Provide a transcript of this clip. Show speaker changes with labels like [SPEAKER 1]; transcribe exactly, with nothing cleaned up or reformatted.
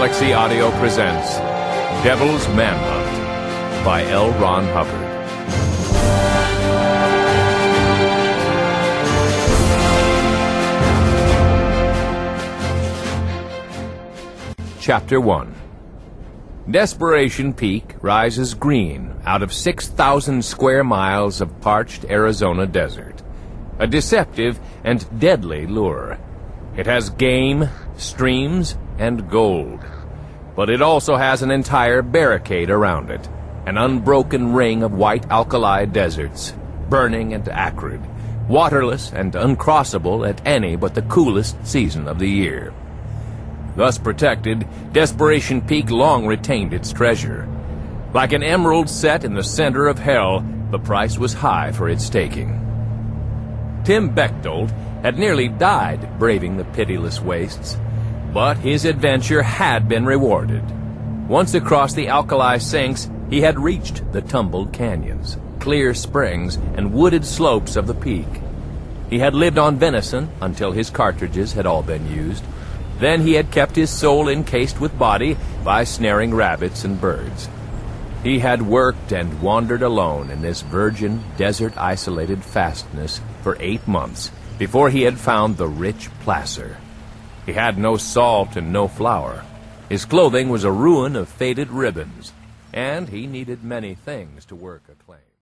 [SPEAKER 1] Galaxy Audio presents Devil's Manhunt by L. Ron Hubbard. Chapter one. Desperation Peak rises green out of six thousand square miles of parched Arizona desert. A deceptive and deadly lure. It has game, streams, and gold. But it also has an entire barricade around it, an unbroken ring of white alkali deserts, burning and acrid, waterless and uncrossable at any but the coolest season of the year. Thus protected, Desperation Peak long retained its treasure. Like an emerald set in the center of hell, the price was high for its taking. Tim Bechtold had nearly died braving the pitiless wastes, but his adventure had been rewarded. Once across the alkali sinks, he had reached the tumbled canyons, clear springs, and wooded slopes of the peak. He had lived on venison until his cartridges had all been used. Then he had kept his soul encased with body by snaring rabbits and birds. He had worked and wandered alone in this virgin, desert-isolated fastness for eight months before he had found the rich placer. He had no salt and no flour. His clothing was a ruin of faded ribbons, and he needed many things to work a claim.